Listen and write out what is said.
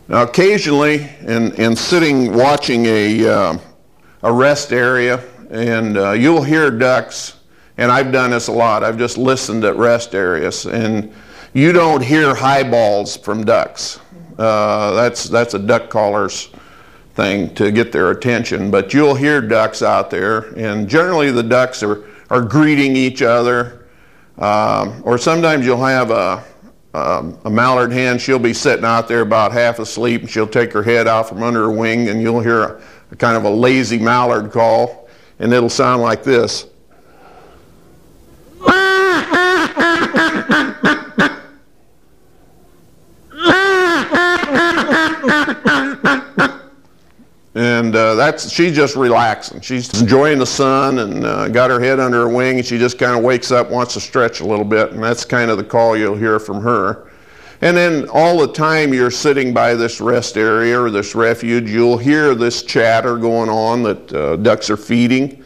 Now, occasionally, in sitting watching a rest area, and you'll hear ducks, and I've done this a lot. I've just listened at rest areas, and you don't hear highballs from ducks. That's a duck caller's thing to get their attention, but you'll hear ducks out there, and generally the ducks are greeting each other, or sometimes you'll have a mallard hen. She'll be sitting out there about half asleep, and she'll take her head out from under her wing, and you'll hear a kind of a lazy mallard call, and it'll sound like this. And she's just relaxing. She's enjoying the sun and got her head under her wing, and she just kind of wakes up, wants to stretch a little bit, and that's kind of the call you'll hear from her. And then all the time you're sitting by this rest area or this refuge, you'll hear this chatter going on that ducks are feeding.